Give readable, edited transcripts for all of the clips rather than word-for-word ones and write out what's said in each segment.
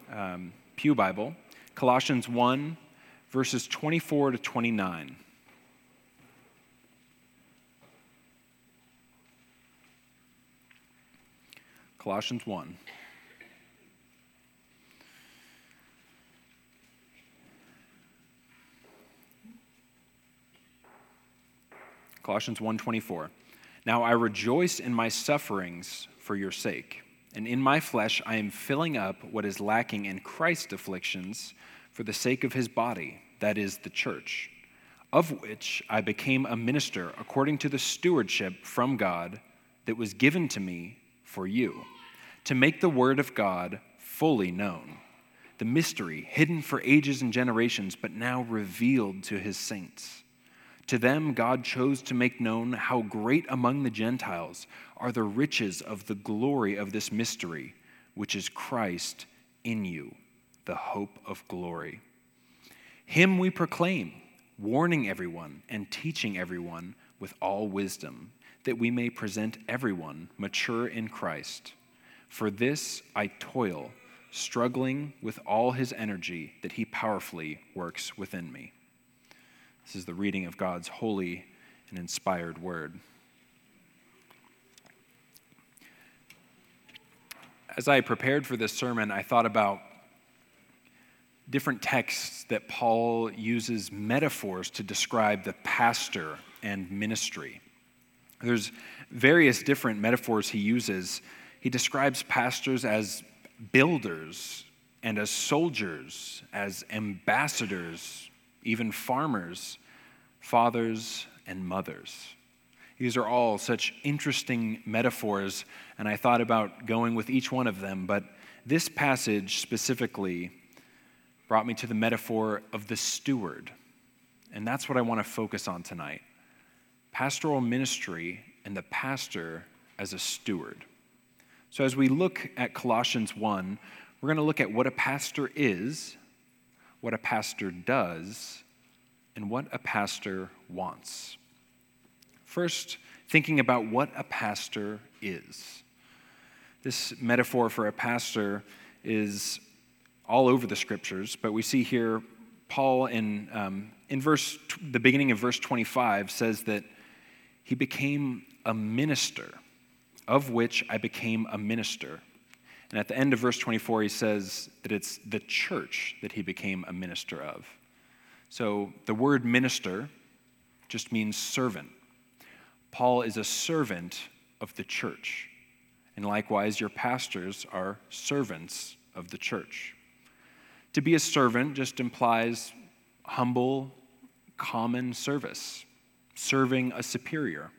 Pew Bible, Colossians 1, verses 24 to 29. Colossians 1. Colossians 1:24. Now I rejoice in my sufferings for your sake, and in my flesh I am filling up what is lacking in Christ's afflictions for the sake of his body, that is, the church, of which I became a minister according to the stewardship from God that was given to me for you, to make the word of God fully known, the mystery hidden for ages and generations, but now revealed to his saints. To them God chose to make known how great among the Gentiles are the riches of the glory of this mystery, which is Christ in you, the hope of glory. Him we proclaim, warning everyone and teaching everyone with all wisdom, that we may present everyone mature in Christ. For this I toil, struggling with all his energy that he powerfully works within me. This is the reading of God's holy and inspired word. As I prepared for this sermon, I thought about different texts that Paul uses metaphors to describe the pastor and ministry. There's various different metaphors he uses. He describes pastors as builders and as soldiers, as ambassadors, even farmers, fathers, and mothers. These are all such interesting metaphors, and I thought about going with each one of them, but this passage specifically brought me to the metaphor of the steward, and that's what I want to focus on tonight. Pastoral ministry and the pastor as a steward. So as we look at Colossians 1, we're going to look at what a pastor is, what a pastor does, and what a pastor wants. First, thinking about what a pastor is. This metaphor for a pastor is all over the scriptures, but we see here Paul in the beginning of verse 25 says that he became a minister, of which I became a minister. And at the end of verse 24, he says that it's the church that he became a minister of. So the word minister just means servant. Paul is a servant of the church. And likewise, your pastors are servants of the church. To be a servant just implies humble, common service, serving a superior.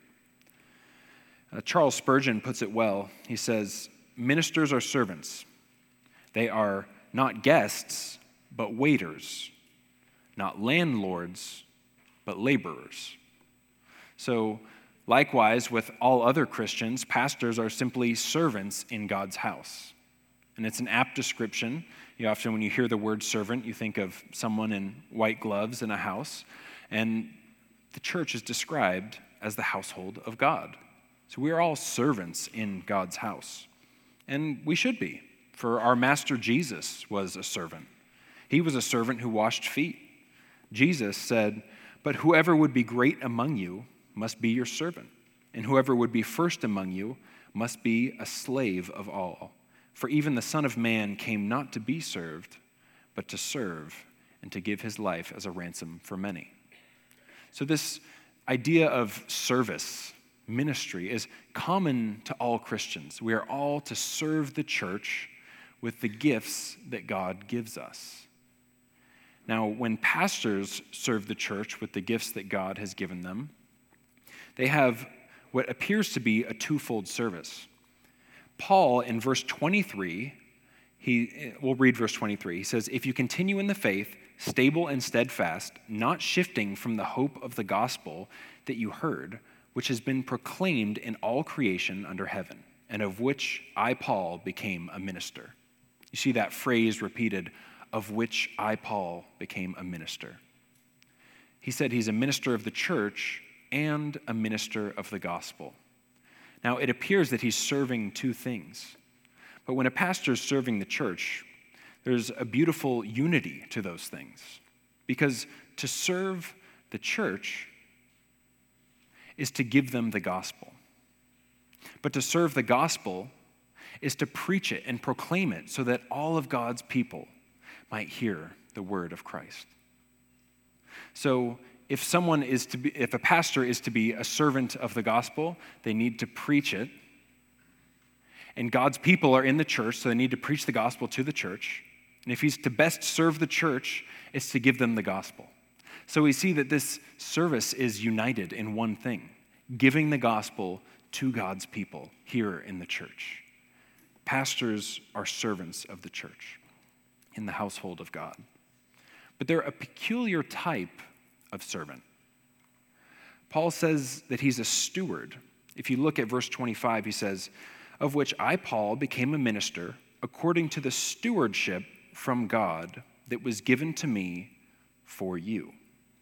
Charles Spurgeon puts it well. He says, ministers are servants. They are not guests, but waiters. Not landlords, but laborers. So, likewise, with all other Christians, pastors are simply servants in God's house. And it's an apt description. Often when you hear the word servant, you think of someone in white gloves in a house. And the church is described as the household of God. So we are all servants in God's house. And we should be, for our master Jesus was a servant. He was a servant who washed feet. Jesus said, "But whoever would be great among you must be your servant, and whoever would be first among you must be a slave of all. For even the Son of Man came not to be served, but to serve and to give his life as a ransom for many." So this idea of service, ministry, is common to all Christians. We are all to serve the church with the gifts that God gives us. Now, when pastors serve the church with the gifts that God has given them, they have what appears to be a twofold service. Paul, in verse 23, we'll read verse 23. He says, "If you continue in the faith, stable and steadfast, not shifting from the hope of the gospel that you heard, which has been proclaimed in all creation under heaven, and of which I, Paul, became a minister." You see that phrase repeated, "of which I, Paul, became a minister." He said he's a minister of the church and a minister of the gospel. Now, it appears that he's serving two things. But when a pastor is serving the church, There's a beautiful unity to those things, because to serve the church is to give them the gospel. But to serve the gospel is to preach it and proclaim it so that all of God's people might hear the word of Christ. So if a pastor is to be a servant of the gospel, they need to preach it. And God's people are in the church, so they need to preach the gospel to the church. And if he's to best serve the church, it's to give them the gospel. So we see that this service is united in one thing, giving the gospel to God's people here in the church. Pastors are servants of the church in the household of God. But they're a peculiar type of servant. Paul says that he's a steward. If you look at verse 25, he says, "Of which I, Paul, became a minister according to the stewardship from God that was given to me for you."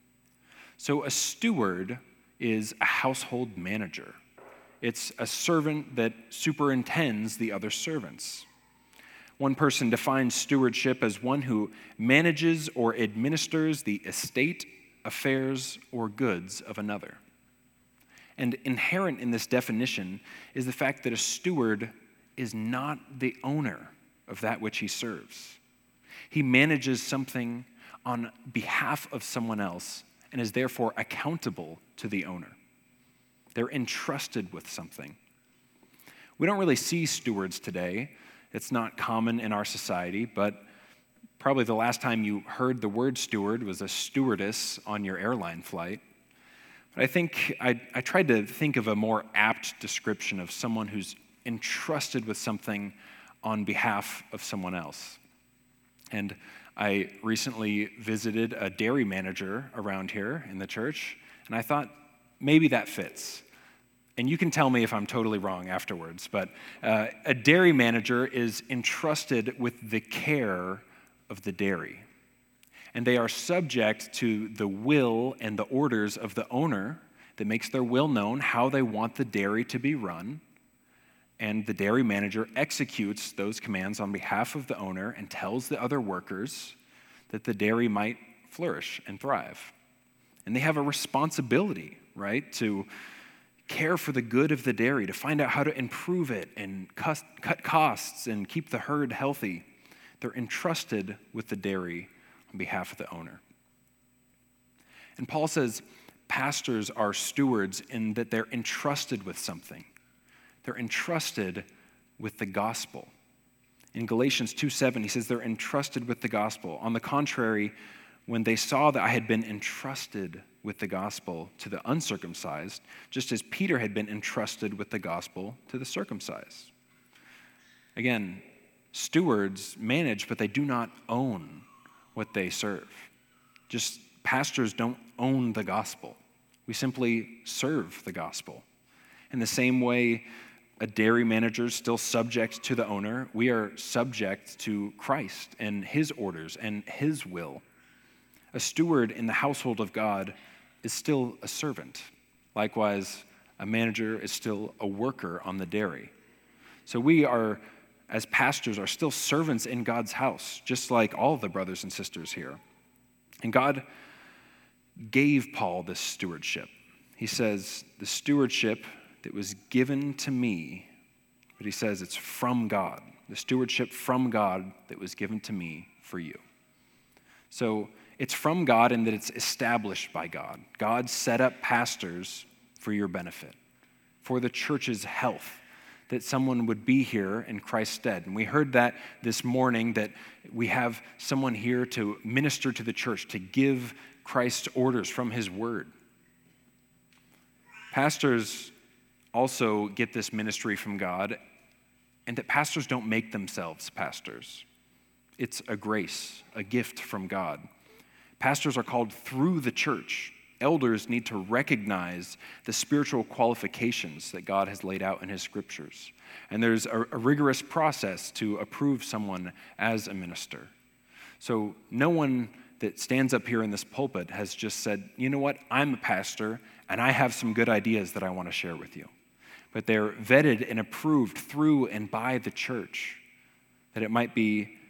So a steward is a household manager. It's a servant that superintends the other servants. One person defines stewardship as one who manages or administers the estate, affairs, or goods of another. And inherent in this definition is the fact that a steward is not the owner of that which he serves. He manages something on behalf of someone else and is therefore accountable to the owner. They're entrusted with something. We don't really see stewards today. It's not common in our society, but probably the last time you heard the word steward was a stewardess on your airline flight. But I think I tried to think of a more apt description of someone who's entrusted with something on behalf of someone else. And I recently visited a dairy manager around here in the church, and I thought maybe that fits. And you can tell me if I'm totally wrong afterwards, but a dairy manager is entrusted with the care of the dairy. And they are subject to the will and the orders of the owner that makes their will known, how they want the dairy to be run. And the dairy manager executes those commands on behalf of the owner and tells the other workers that the dairy might flourish and thrive. And they have a responsibility, right, to care for the good of the dairy, to find out how to improve it and cut costs and keep the herd healthy. They're entrusted with the dairy on behalf of the owner. And Paul says pastors are stewards in that they're entrusted with something. They're entrusted with the gospel. In Galatians 2:7, he says they're entrusted with the gospel. On the contrary, when they saw that I had been entrusted with the gospel to the uncircumcised, just as Peter had been entrusted with the gospel to the circumcised. Again, stewards manage, but they do not own what they serve. Just pastors don't own the gospel. We simply serve the gospel. In the same way, a dairy manager is still subject to the owner. We are subject to Christ and his orders and his will. A steward in the household of God is still a servant. Likewise, a manager is still a worker on the dairy. So we are, as pastors, are still servants in God's house, just like all the brothers and sisters here. And God gave Paul this stewardship. He says, the stewardship that was given to me, but he says it's from God. The stewardship from God that was given to me for you. So it's from God in that it's established by God. God set up pastors for your benefit, for the church's health, that someone would be here in Christ's stead. And we heard that this morning, that we have someone here to minister to the church, to give Christ's orders from his word. Pastors also get this ministry from God, and that pastors don't make themselves pastors. It's a grace, a gift from God. Pastors are called through the church. Elders need to recognize the spiritual qualifications that God has laid out in his scriptures. And there's a rigorous process to approve someone as a minister. So no one that stands up here in this pulpit has just said, you know what, I'm a pastor and I have some good ideas that I want to share with you. But they're vetted and approved through and by the church, that it might be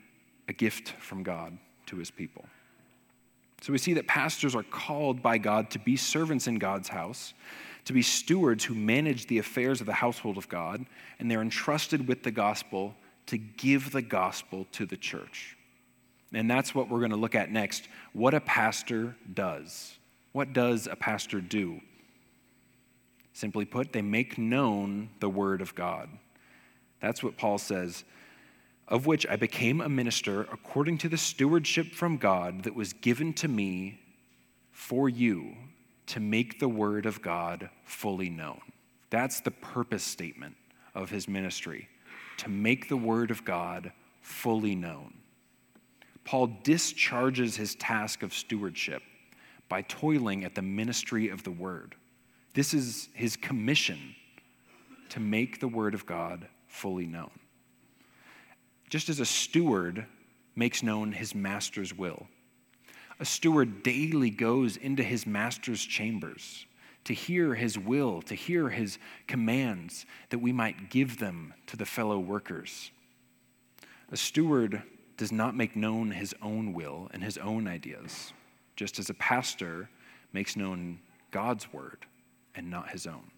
a gift from God to his people. So we see that pastors are called by God to be servants in God's house, to be stewards who manage the affairs of the household of God, and they're entrusted with the gospel to give the gospel to the church. And that's what we're going to look at next, what a pastor does. What does a pastor do? Simply put, they make known the word of God. That's what Paul says, of which I became a minister according to the stewardship from God that was given to me for you to make the word of God fully known. That's the purpose statement of his ministry, to make the word of God fully known. Paul discharges his task of stewardship by toiling at the ministry of the word. This is his commission, to make the word of God fully known. Just as a steward makes known his master's will, a steward daily goes into his master's chambers to hear his will, to hear his commands, that we might give them to the fellow workers. A steward does not make known his own will and his own ideas, just as a pastor makes known God's word and not his own.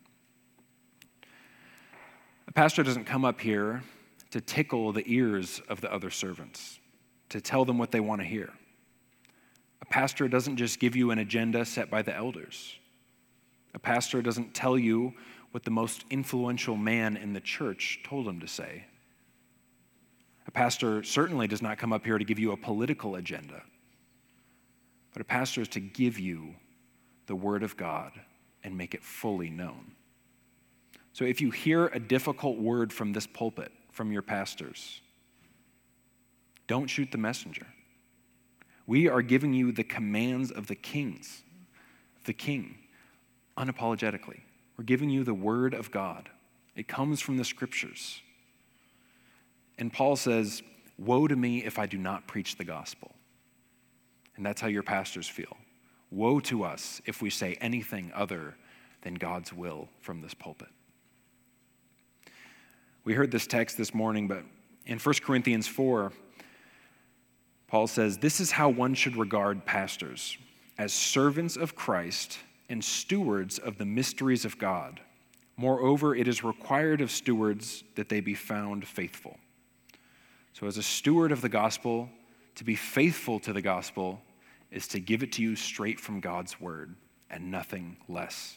A pastor doesn't come up here to tickle the ears of the other servants, to tell them what they want to hear. A pastor doesn't just give you an agenda set by the elders. A pastor doesn't tell you what the most influential man in the church told him to say. A pastor certainly does not come up here to give you a political agenda, but a pastor is to give you the word of God and make it fully known. So if you hear a difficult word from this pulpit, from your pastors, don't shoot the messenger. We are giving you the commands of the king, unapologetically. We're giving you the word of God. It comes from the scriptures. And Paul says, woe to me if I do not preach the gospel. And that's how your pastors feel. Woe to us if we say anything other than God's will from this pulpit. We heard this text this morning, but in 1 Corinthians 4, Paul says, this is how one should regard pastors, as servants of Christ and stewards of the mysteries of God. Moreover, it is required of stewards that they be found faithful. So as a steward of the gospel, to be faithful to the gospel is to give it to you straight from God's word and nothing less.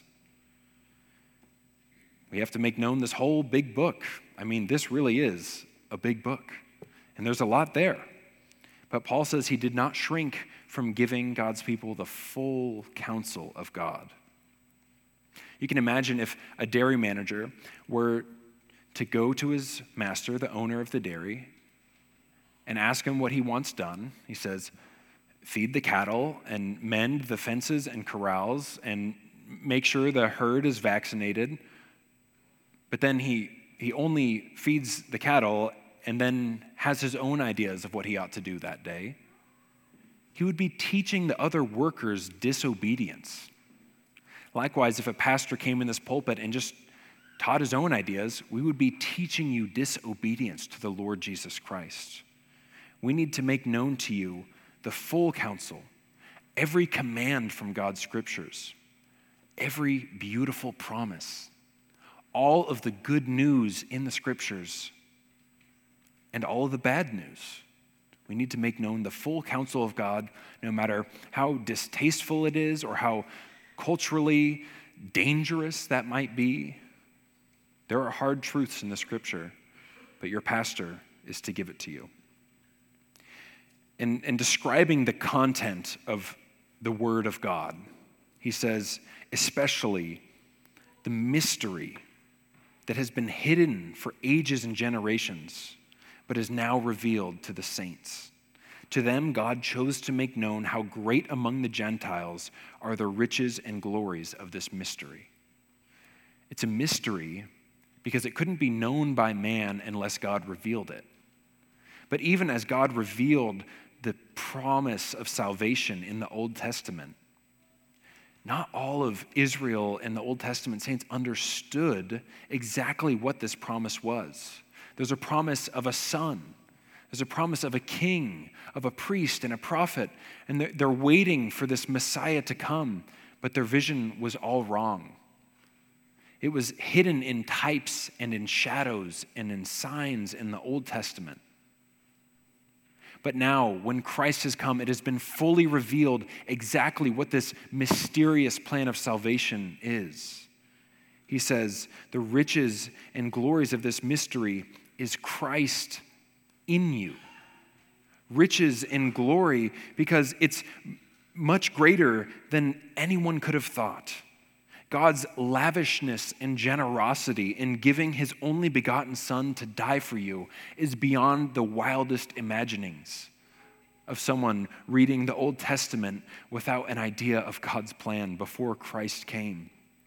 We have to make known this whole big book. I mean, this really is a big book, and there's a lot there. But Paul says he did not shrink from giving God's people the full counsel of God. You can imagine if a dairy manager were to go to his master, the owner of the dairy, and ask him what he wants done. He says, feed the cattle and mend the fences and corrals and make sure the herd is vaccinated. But then he only feeds the cattle and then has his own ideas of what he ought to do that day. He would be teaching the other workers disobedience. Likewise, if a pastor came in this pulpit and just taught his own ideas, we would be teaching you disobedience to the Lord Jesus Christ. We need to make known to you the full counsel, every command from God's scriptures, every beautiful promise, all of the good news in the scriptures, and all of the bad news. We need to make known the full counsel of God, no matter how distasteful it is or how culturally dangerous that might be. There are hard truths in the scripture, but your pastor is to give it to you. And describing the content of the word of God, he says, especially the mystery that has been hidden for ages and generations, but is now revealed to the saints. To them, God chose to make known how great among the Gentiles are the riches and glories of this mystery. It's a mystery because it couldn't be known by man unless God revealed it. But even as God revealed the promise of salvation in the Old Testament, not all of Israel and the Old Testament saints understood exactly what this promise was. There's a promise of a son. There's a promise of a king, of a priest and a prophet, and they're waiting for this Messiah to come, but their vision was all wrong. It was hidden in types and in shadows and in signs in the Old Testament. But now, when Christ has come, it has been fully revealed exactly what this mysterious plan of salvation is. He says, the riches and glories of this mystery is Christ in you. Riches and glory because it's much greater than anyone could have thought. God's lavishness and generosity in giving his only begotten Son to die for you is beyond the wildest imaginings of someone reading the Old Testament without an idea of God's plan before Christ came.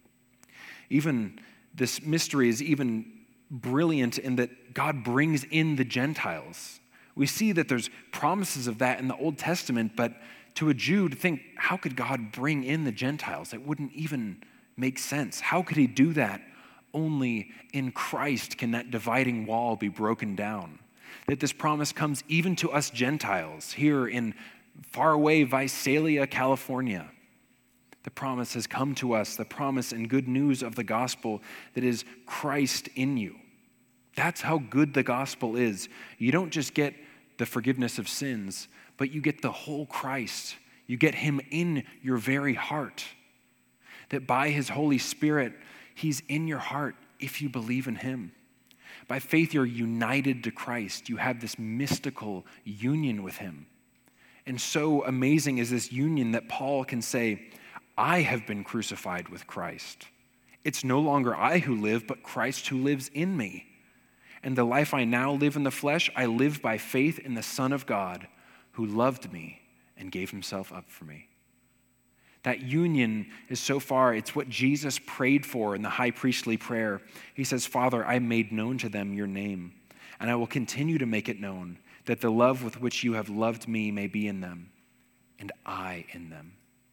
Even this mystery is even brilliant in that God brings in the Gentiles. We see that there's promises of that in the Old Testament, but to a Jew to think, how could God bring in the Gentiles? It wouldn't even make sense. How could he do that? Only in Christ can that dividing wall be broken down. That this promise comes even to us Gentiles here in faraway Visalia, California. The promise has come to us, the promise and good news of the gospel that is Christ in you. That's how good the gospel is. You don't just get the forgiveness of sins, but you get the whole Christ. You get him in your very heart. That by his Holy Spirit, he's in your heart if you believe in him. By faith, you're united to Christ. You have this mystical union with him. And so amazing is this union that Paul can say, I have been crucified with Christ. It's no longer I who live, but Christ who lives in me. And the life I now live in the flesh, I live by faith in the Son of God, who loved me and gave himself up for me. That union is so far, it's what Jesus prayed for in the high priestly prayer. He says, Father, I made known to them your name, and I will continue to make it known, that the love with which you have loved me may be in them, and I in them.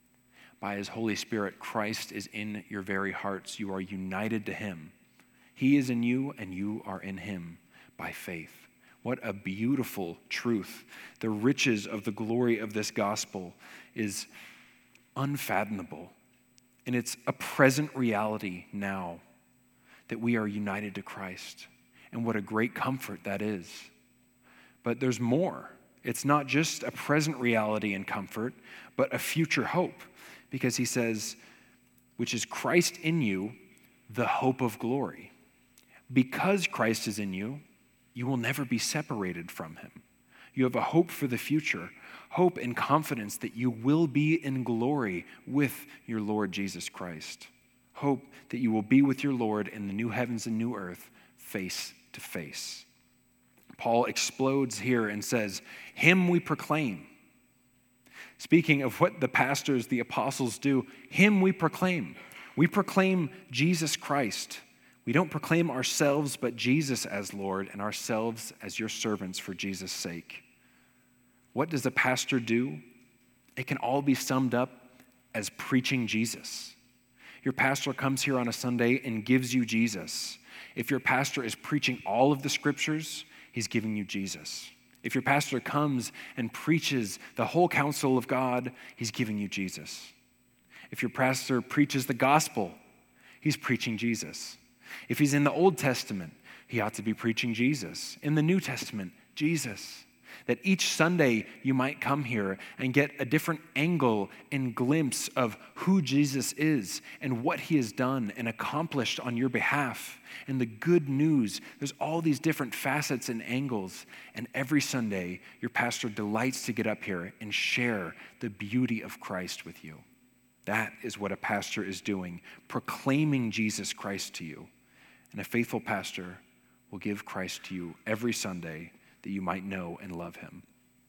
By his Holy Spirit, Christ is in your very hearts. You are united to him. He is in you, and you are in him by faith. What a beautiful truth. The riches of the glory of this gospel is unfathomable. And it's a present reality now that we are united to Christ. And what a great comfort that is. But there's more. It's not just a present reality and comfort, but a future hope. Because he says, which is Christ in you, the hope of glory. Because Christ is in you, you will never be separated from him. You have a hope for the future, hope and confidence that you will be in glory with your Lord Jesus Christ. Hope that you will be with your Lord in the new heavens and new earth, face to face. Paul explodes here and says, him we proclaim. Speaking of what the pastors, the apostles do, him we proclaim. We proclaim Jesus Christ. We don't proclaim ourselves, but Jesus as Lord, and ourselves as your servants for Jesus' sake. What does a pastor do? It can all be summed up as preaching Jesus. Your pastor comes here on a Sunday and gives you Jesus. If your pastor is preaching all of the scriptures, he's giving you Jesus. If your pastor comes and preaches the whole counsel of God, he's giving you Jesus. If your pastor preaches the gospel, he's preaching Jesus. If he's in the Old Testament, he ought to be preaching Jesus. In the New Testament, Jesus. That each Sunday you might come here and get a different angle and glimpse of who Jesus is and what he has done and accomplished on your behalf. And the good news, there's all these different facets and angles. And every Sunday, your pastor delights to get up here and share the beauty of Christ with you. That is what a pastor is doing, proclaiming Jesus Christ to you. And a faithful pastor will give Christ to you every Sunday that you might know and love him.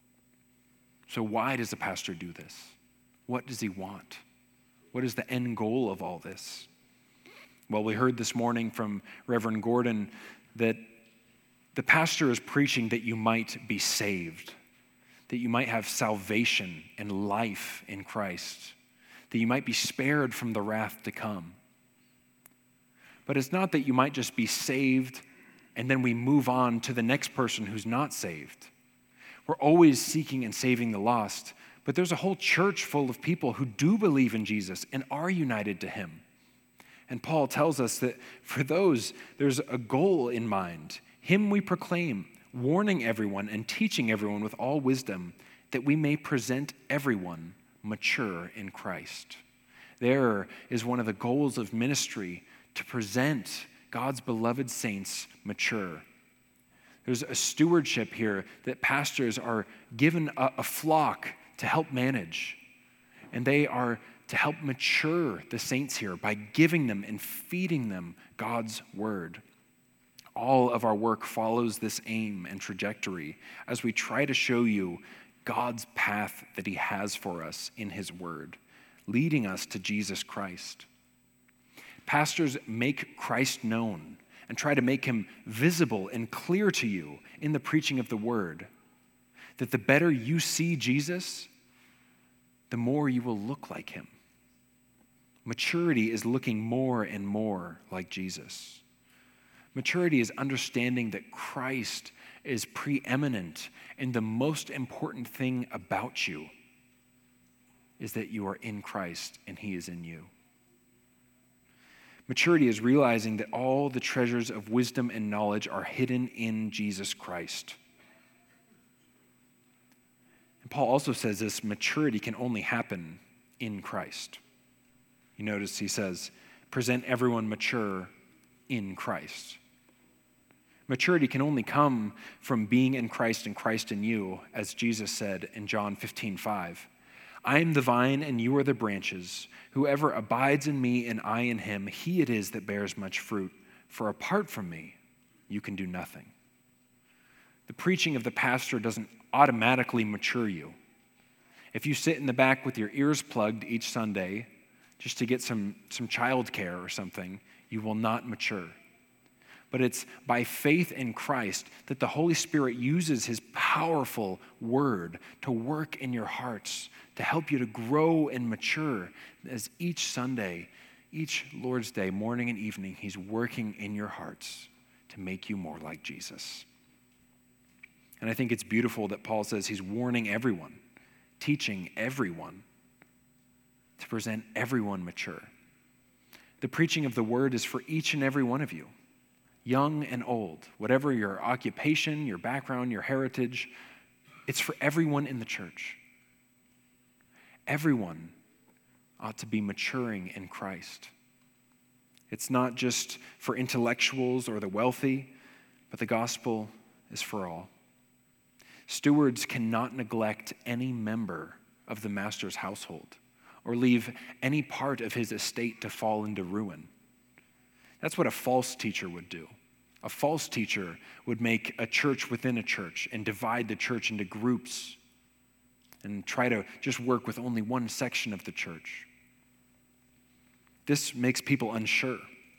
So why does a pastor do this? What does he want? What is the end goal of all this? Well, we heard this morning from Reverend Gordon that the pastor is preaching that you might be saved, that you might have salvation and life in Christ, that you might be spared from the wrath to come. But it's not that you might just be saved and then we move on to the next person who's not saved. We're always seeking and saving the lost, but there's a whole church full of people who do believe in Jesus and are united to him. And Paul tells us that for those, there's a goal in mind. Him we proclaim, warning everyone and teaching everyone with all wisdom, that we may present everyone mature in Christ. There is one of the goals of ministry, to present God's beloved saints mature. There's a stewardship here that pastors are given a flock to help manage. And they are to help mature the saints here by giving them and feeding them God's word. All of our work follows this aim and trajectory as we try to show you God's path that he has for us in his word, leading us to Jesus Christ. Pastors make Christ known and try to make him visible and clear to you in the preaching of the word, that the better you see Jesus, the more you will look like him. Maturity is looking more and more like Jesus. Maturity is understanding that Christ is preeminent, and the most important thing about you is that you are in Christ and he is in you. Maturity is realizing that all the treasures of wisdom and knowledge are hidden in Jesus Christ. And Paul also says this maturity can only happen in Christ. You notice he says, present everyone mature in Christ. Maturity can only come from being in Christ and Christ in you, as Jesus said in John 15:5. I am the vine and you are the branches. Whoever abides in me and I in him, he it is that bears much fruit. For apart from me, you can do nothing. The preaching of the pastor doesn't automatically mature you. If you sit in the back with your ears plugged each Sunday just to get some childcare or something, you will not mature. But it's by faith in Christ that the Holy Spirit uses his powerful word to work in your hearts, to help you to grow and mature. As each Sunday, each Lord's Day, morning and evening, he's working in your hearts to make you more like Jesus. And I think it's beautiful that Paul says he's warning everyone, teaching everyone, to present everyone mature. The preaching of the word is for each and every one of you, young and old, whatever your occupation, your background, your heritage, it's for everyone in the church. Everyone ought to be maturing in Christ. It's not just for intellectuals or the wealthy, but the gospel is for all. Stewards cannot neglect any member of the master's household or leave any part of his estate to fall into ruin. That's what a false teacher would do. A false teacher would make a church within a church and divide the church into groups and try to just work with only one section of the church. This makes people unsure.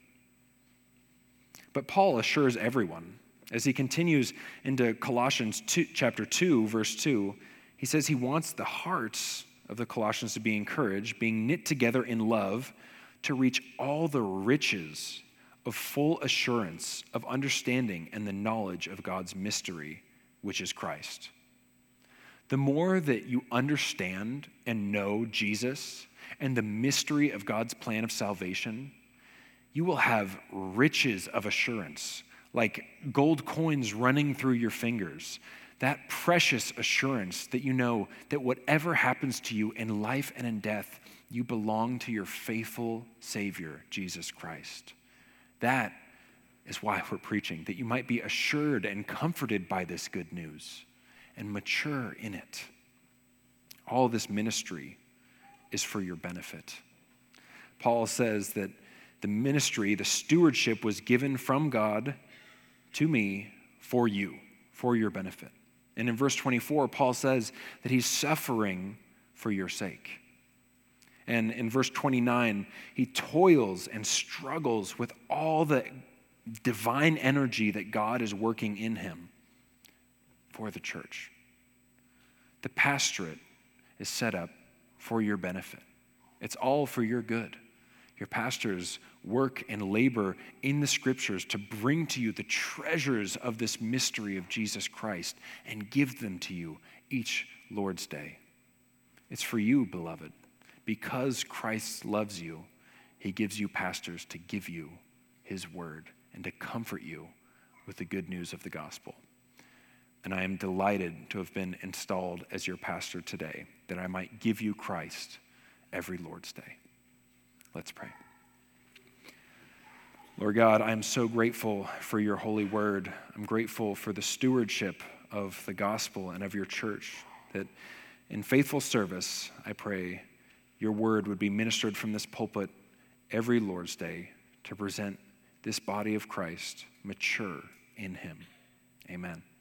But Paul assures everyone. As he continues into Colossians chapter 2, verse 2, he says he wants the hearts of the Colossians to be encouraged, being knit together in love, to reach all the riches of full assurance of understanding and the knowledge of God's mystery, which is Christ. The more that you understand and know Jesus and the mystery of God's plan of salvation, you will have riches of assurance, like gold coins running through your fingers. That precious assurance that you know that whatever happens to you in life and in death, you belong to your faithful Savior, Jesus Christ. That is why we're preaching, that you might be assured and comforted by this good news and mature in it. All this ministry is for your benefit. Paul says that the ministry, the stewardship was given from God to me for you, for your benefit. And in verse 24, Paul says that he's suffering for your sake. And in verse 29, he toils and struggles with all the divine energy that God is working in him for the church. The pastorate is set up for your benefit. It's all for your good. Your pastors work and labor in the scriptures to bring to you the treasures of this mystery of Jesus Christ and give them to you each Lord's Day. It's for you, beloved. Because Christ loves you, he gives you pastors to give you his word and to comfort you with the good news of the gospel. And I am delighted to have been installed as your pastor today, that I might give you Christ every Lord's Day. Let's pray. Lord God, I'm so grateful for your holy word. I'm grateful for the stewardship of the gospel and of your church, that in faithful service, I pray, your word would be ministered from this pulpit every Lord's Day to present this body of Christ mature in him. Amen.